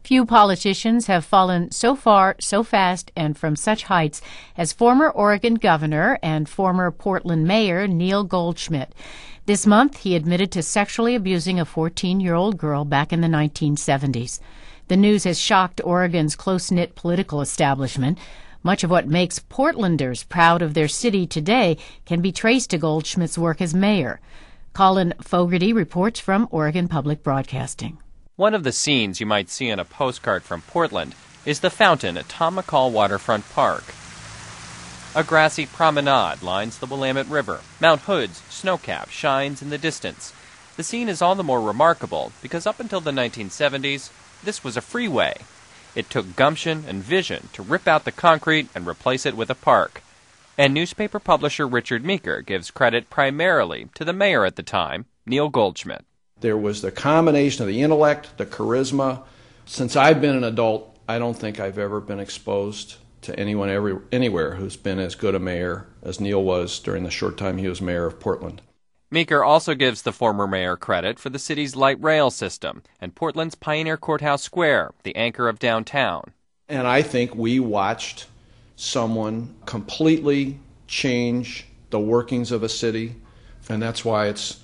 Few politicians have fallen so far, so fast, and from such heights as former Oregon governor and former Portland mayor Neil Goldschmidt. This month, he admitted to sexually abusing a 14-year-old girl back in the 1970s. The news has shocked Oregon's close-knit political establishment. Much of what makes Portlanders proud of their city today can be traced to Goldschmidt's work as mayor. Colin Fogarty reports from Oregon Public Broadcasting. One of the scenes you might see on a postcard from Portland is the fountain at Tom McCall Waterfront Park. A grassy promenade lines the Willamette River. Mount Hood's snow cap shines in the distance. The scene is all the more remarkable because up until the 1970s, this was a freeway. It took gumption and vision to rip out the concrete and replace it with a park. And newspaper publisher Richard Meeker gives credit primarily to the mayor at the time, Neil Goldschmidt. There was the combination of the intellect, the charisma. Since I've been an adult, I don't think I've ever been exposed to anyone anywhere who's been as good a mayor as Neil was during the short time he was mayor of Portland. Meeker also gives the former mayor credit for the city's light rail system and Portland's Pioneer Courthouse Square, the anchor of downtown. And I think we watched someone completely change the workings of a city, and that's why it's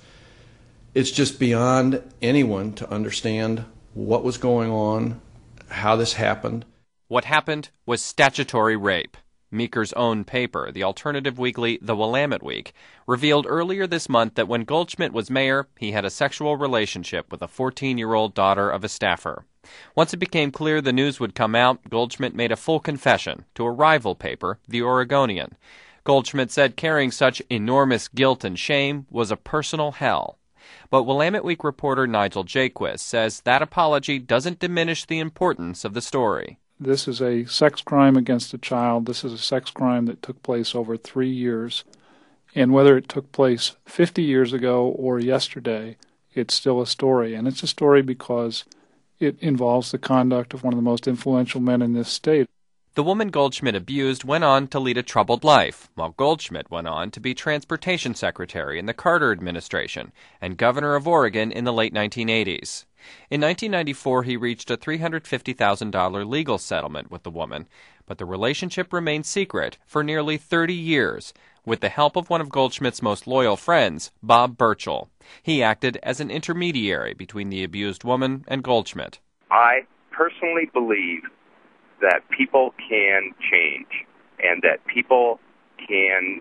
just beyond anyone to understand what was going on, how this happened. What happened was statutory rape. Meeker's own paper, the alternative weekly The Willamette Week, revealed earlier this month that when Goldschmidt was mayor, he had a sexual relationship with a 14-year-old daughter of a staffer. Once it became clear the news would come out, Goldschmidt made a full confession to a rival paper, The Oregonian. Goldschmidt said carrying such enormous guilt and shame was a personal hell. But Willamette Week reporter Nigel Jaquist says that apology doesn't diminish the importance of the story. This is a sex crime against a child. This is a sex crime that took place over 3 years. And whether it took place 50 years ago or yesterday, it's still a story. And it's a story because it involves the conduct of one of the most influential men in this state. The woman Goldschmidt abused went on to lead a troubled life, while Goldschmidt went on to be transportation secretary in the Carter administration and governor of Oregon in the late 1980s. In 1994, he reached a $350,000 legal settlement with the woman, but the relationship remained secret for nearly 30 years, with the help of one of Goldschmidt's most loyal friends, Bob Burchell. He acted as an intermediary between the abused woman and Goldschmidt. I personally believe that people can change and that people can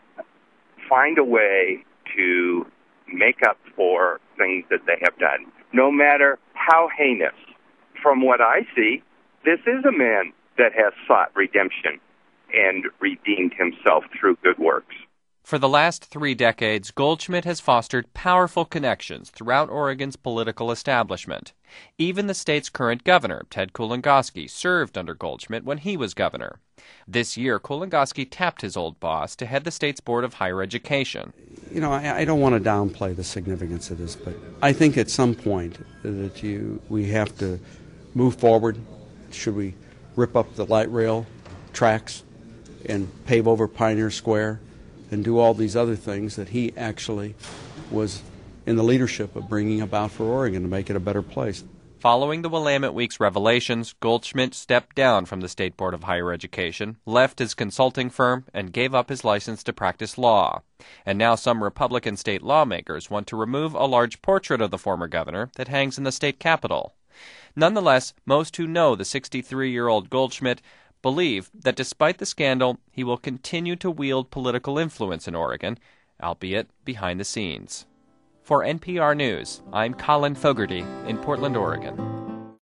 find a way to make up for things that they have done, no matter how heinous. From what I see, this is a man that has sought redemption and redeemed himself through good works. For the last 3 decades, Goldschmidt has fostered powerful connections throughout Oregon's political establishment. Even the state's current governor, Ted Kulongoski, served under Goldschmidt when he was governor. This year, Kulongoski tapped his old boss to head the state's Board of Higher Education. You know, I don't want to downplay the significance of this, but I think at some point that we have to move forward. Should we rip up the light rail tracks and pave over Pioneer Square and do all these other things that he actually was in the leadership of bringing about for Oregon to make it a better place? Following the Willamette Week's revelations, Goldschmidt stepped down from the State Board of Higher Education, left his consulting firm, and gave up his license to practice law. And now some Republican state lawmakers want to remove a large portrait of the former governor that hangs in the state capitol. Nonetheless, most who know the 63-year-old Goldschmidt believe that despite the scandal, he will continue to wield political influence in Oregon, albeit behind the scenes. For NPR News, I'm Colin Fogarty in Portland, Oregon.